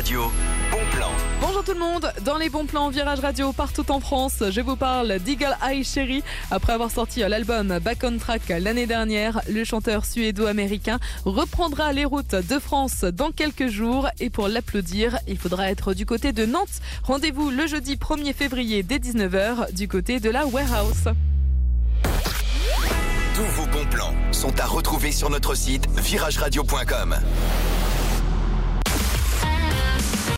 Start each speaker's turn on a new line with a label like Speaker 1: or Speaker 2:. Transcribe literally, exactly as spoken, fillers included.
Speaker 1: Radio, bon plan.
Speaker 2: Bonjour tout le monde, dans les bons plans Virage Radio partout en France, je vous parle d'Eagle Eye Cherry. Après avoir sorti l'album Back on Track l'année dernière, le chanteur suédo-américain reprendra les routes de France dans quelques jours et pour l'applaudir, il faudra être du côté de Nantes. Rendez-vous le jeudi premier février dès dix-neuf heures du côté de la Warehouse.
Speaker 1: Tous vos bons plans sont à retrouver sur notre site virage radio point com.